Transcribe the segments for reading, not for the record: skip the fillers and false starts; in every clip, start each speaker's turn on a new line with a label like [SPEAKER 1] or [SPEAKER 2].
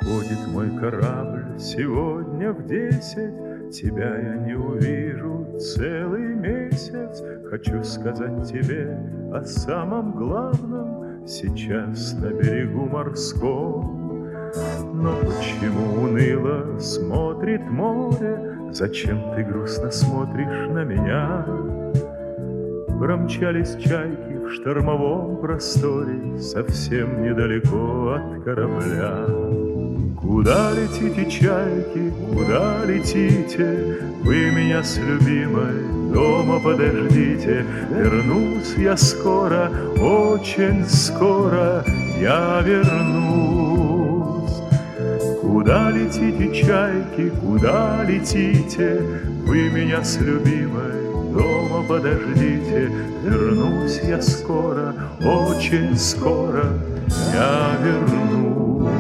[SPEAKER 1] Уходит мой корабль сегодня в 10. Тебя я не увижу целый месяц. Хочу сказать тебе о самом главном сейчас на берегу морском. Но почему уныло смотрит море? Зачем ты грустно смотришь на меня? Промчались чайки в штормовом просторе совсем недалеко от корабля. Куда летите, чайки, куда летите? Вы меня с любимой дома подождите. Вернусь я скоро, очень скоро я вернусь. Куда летите, чайки, куда летите? Вы меня с любимой дома подождите. Вернусь я скоро, очень скоро я вернусь.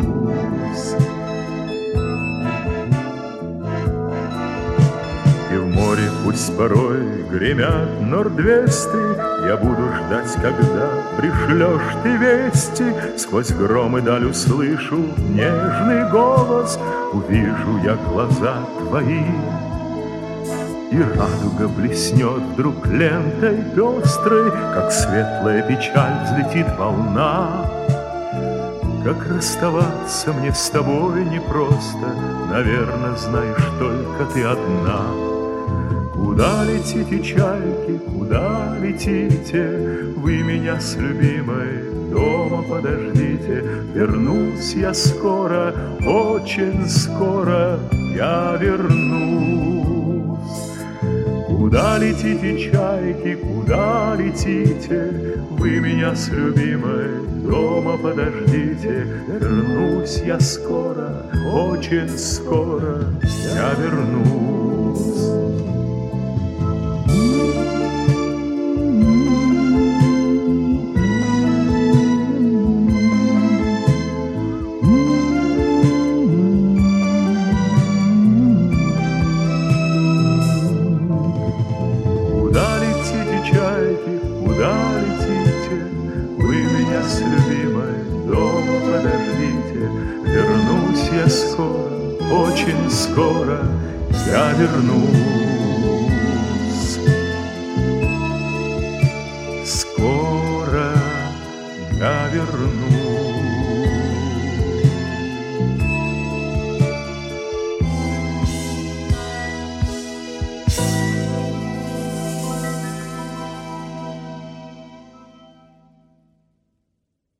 [SPEAKER 1] И в море пусть порой гремят нордвесты, я буду ждать, когда пришлешь ты вести. Сквозь гром и даль услышу нежный голос, увижу я глаза твои. И радуга блеснет вдруг лентой пестрой, как светлая печаль взлетит волна. Как расставаться мне с тобой непросто, наверно, знаешь только ты одна. Куда летите, чайки, куда летите? Вы меня с любимой дома подождите. Вернусь я скоро, очень скоро я вернусь. Куда летите, чайки, куда летите? Вы меня с любимой дома подождите. Вернусь я скоро, очень скоро я вернусь. Куда летите? Вы меня с любимой дома подождите. Вернусь я скоро, очень скоро я вернусь. Скоро я вернусь.